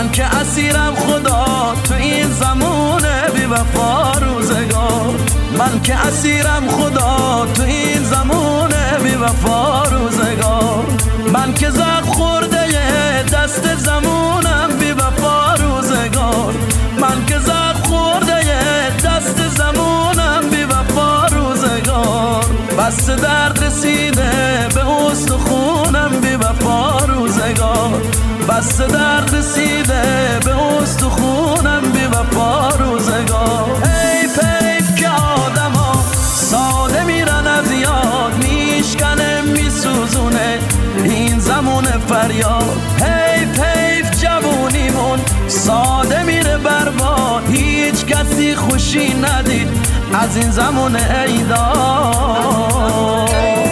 من که اسیرم خدا تو این زمونه بی وفا روزگار. من که اسیرم خدا تو این زمونه بی وفا روزگار. من که زخم خورده دست زمونم بی وفا روزگار. من که زخم خورده دست زمونم بی وفا روزگار. بس درد رسیده به استخونم بی وفا روزگار. بس درد رسیده به استخونم بی وفا روزگار. حیف حیف که آدما ساده میرن از یاد، میشکنه میسوزونه این زمان فریاد. حیف حیف جوونیمون ساده میره برباد، هیچ کسی خوشی ندید از این زمان عیداد.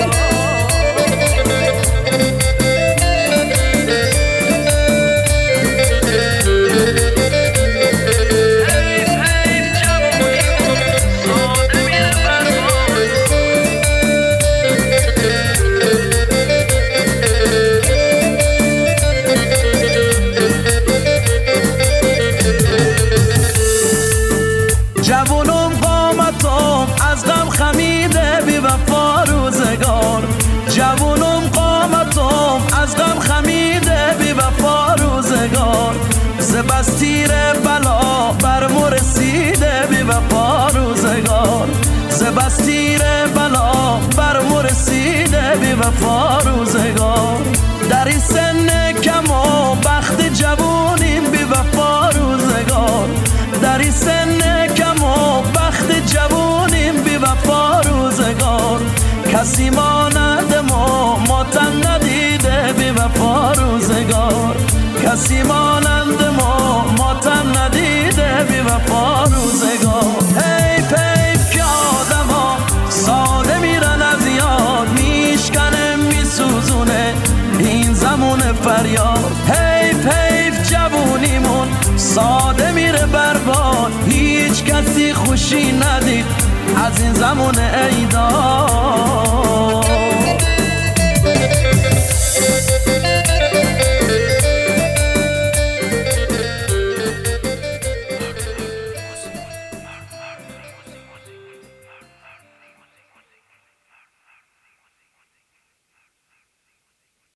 جوونم قامتم از غم خمیده بی وفا روزگار. جوونم قامتم از غم خمیده بی وفا روزگار. ز بس تیر بلا بر مو رسیده بی وفا روزگار. ز بس تیر بلا بر مو رسیده بی وفا روزگار. در این سن کم و بخت جوونیم بی وفا روزگار. در این سن کم و بخت جوونیم بی وفا روزگار. کسی مانند ما تن ندیده بی وفا روزگار. کسی مانند ما تن ندیده بی وفا روزگار. حیف حیف که آدما ساده میرن از یاد، میشکنه میسوزونه این زمان فریاد. حیف حیف جوونیمون ساده میره برباد، هیچ کسی خوشی ندید از این زمان عیداد.